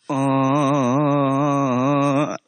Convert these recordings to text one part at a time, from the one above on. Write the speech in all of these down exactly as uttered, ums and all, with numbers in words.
آه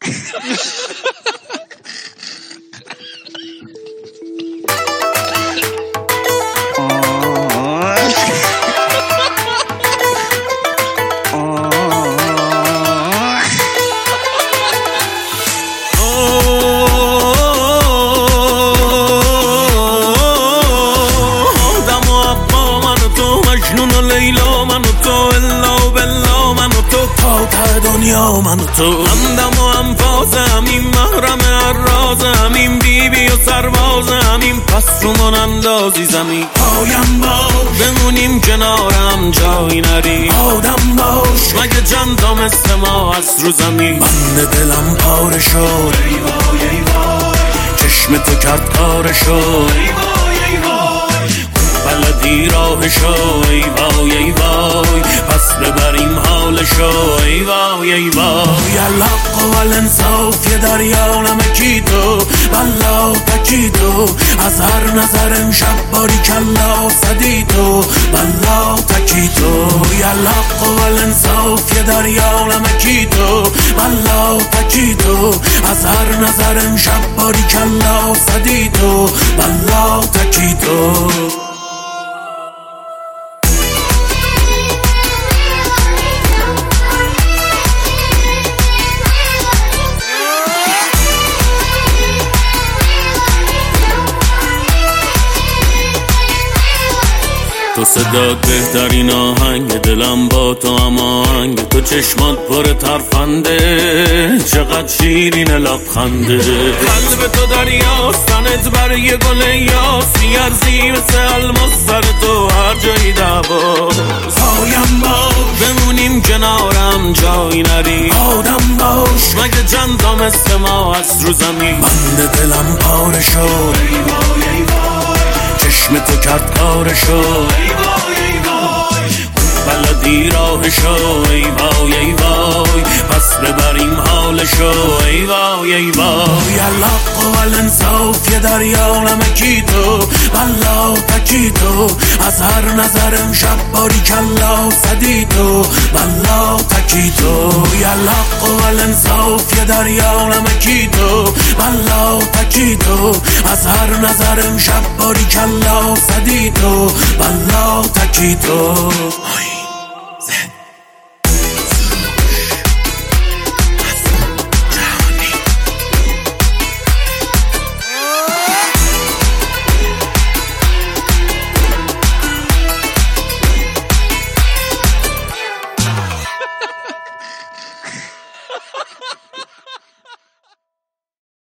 دنیا من و تو همدم و انفاس همین محرم الراز همین بیبی و سرباز همین پس رو من اندازی زمین پایم باش بمونیم کنارم جایی نری آدم باش مگه چند تا مثل ما هست رو زمین بند دلم پاره شد ای وای ای وای چشم تو کرد کارشو ای وای ای وای بلدی راهشو ای وای ای وای پس ببریم حالشو ای وای ای وای الحق و الانصاف یه دریا نمکی تو بلا تکی تو از هر نظر امشب باری کلا صدی تو بلا تکی تو الحق و الانصاف یه دریا نمکی تو بلا تکی تو از هر نظر امشب باری کلا صدی تو بلا تکی تو تو صدات بهترین آهنگ دلم با تو هماهنگ تو چشمات پر ترفنده چقدر شیرین لبخنده قلب تو دریاست تنت بر یه گل یاسی ارزی مثل الماس سر تو هر جایی دعواست پایم باش بمونیم کنارم جایی نری آدم باش مگه چند تا مثل ما هست رو زمین بند دلم پاره شد ای وای ای وای چشم تو کرد کارشو ای وای ای وای بلدی راهشو ای وای ای وای پس ببریم حالشو ای وای ای وای الحق و الانصاف یه دریا نمکی تو بلا تکی تو از هر نظر امشب باری کلا صدی تو بلا تکی تو الحق و الانصاف یه دریا نمکی تو بلا تکی تو از هر نظر امشب باری کلا صدی تو بلا تکی تو